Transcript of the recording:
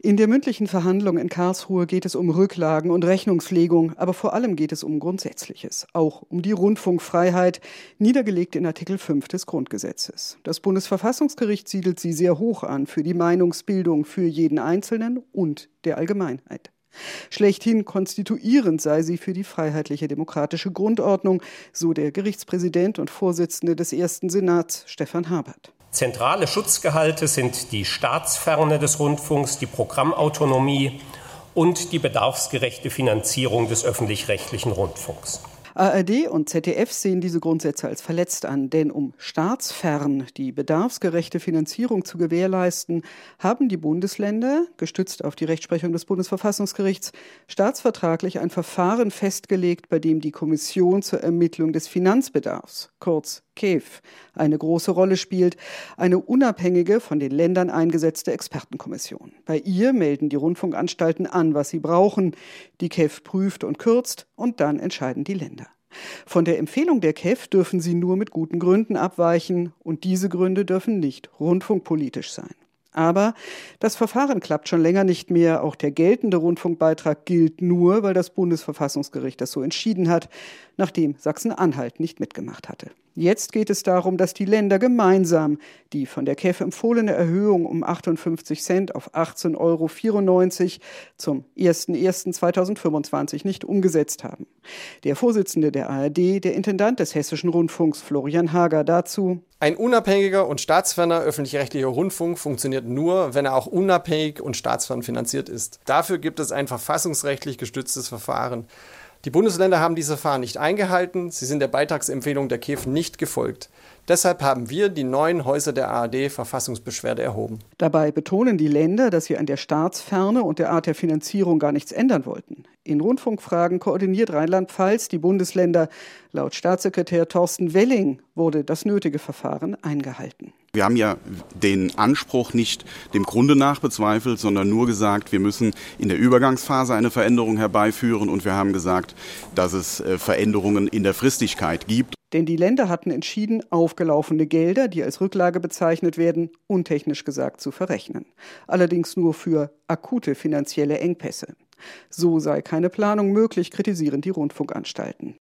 In der mündlichen Verhandlung in Karlsruhe geht es um Rücklagen und Rechnungslegung, aber vor allem geht es um Grundsätzliches, auch um die Rundfunkfreiheit, niedergelegt in Artikel 5 des Grundgesetzes. Das Bundesverfassungsgericht siedelt sie sehr hoch an für die Meinungsbildung für jeden Einzelnen und der Allgemeinheit. Schlechthin konstituierend sei sie für die freiheitliche demokratische Grundordnung, so der Gerichtspräsident und Vorsitzende des Ersten Senats, Stefan Habert. Zentrale Schutzgehalte sind die Staatsferne des Rundfunks, die Programmautonomie und die bedarfsgerechte Finanzierung des öffentlich-rechtlichen Rundfunks. ARD und ZDF sehen diese Grundsätze als verletzt an, denn um staatsfern die bedarfsgerechte Finanzierung zu gewährleisten, haben die Bundesländer, gestützt auf die Rechtsprechung des Bundesverfassungsgerichts, staatsvertraglich ein Verfahren festgelegt, bei dem die Kommission zur Ermittlung des Finanzbedarfs, kurz KEF, eine große Rolle spielt, eine unabhängige, von den Ländern eingesetzte Expertenkommission. Bei ihr melden die Rundfunkanstalten an, was sie brauchen. Die KEF prüft und kürzt und dann entscheiden die Länder. Von der Empfehlung der KEF dürfen sie nur mit guten Gründen abweichen und diese Gründe dürfen nicht rundfunkpolitisch sein. Aber das Verfahren klappt schon länger nicht mehr. Auch der geltende Rundfunkbeitrag gilt nur, weil das Bundesverfassungsgericht das so entschieden hat, nachdem Sachsen-Anhalt nicht mitgemacht hatte. Jetzt geht es darum, dass die Länder gemeinsam die von der KEF empfohlene Erhöhung um 58 Cent auf 18,94 € zum 01.01.2025 nicht umgesetzt haben. Der Vorsitzende der ARD, der Intendant des Hessischen Rundfunks, Florian Hager, dazu: Ein unabhängiger und staatsferner öffentlich-rechtlicher Rundfunk funktioniert nur, wenn er auch unabhängig und staatsfern finanziert ist. Dafür gibt es ein verfassungsrechtlich gestütztes Verfahren. Die Bundesländer haben dieses Verfahren nicht eingehalten, sie sind der Beitragsempfehlung der KEF nicht gefolgt. Deshalb haben wir die 9 Häuser der ARD Verfassungsbeschwerde erhoben. Dabei betonen die Länder, dass sie an der Staatsferne und der Art der Finanzierung gar nichts ändern wollten. In Rundfunkfragen koordiniert Rheinland-Pfalz die Bundesländer. Laut Staatssekretär Thorsten Welling wurde das nötige Verfahren eingehalten. Wir haben ja den Anspruch nicht dem Grunde nach bezweifelt, sondern nur gesagt, wir müssen in der Übergangsphase eine Veränderung herbeiführen und wir haben gesagt, dass es Veränderungen in der Fristigkeit gibt. Denn die Länder hatten entschieden, aufgelaufene Gelder, die als Rücklage bezeichnet werden, untechnisch gesagt zu verrechnen. Allerdings nur für akute finanzielle Engpässe. So sei keine Planung möglich, kritisieren die Rundfunkanstalten.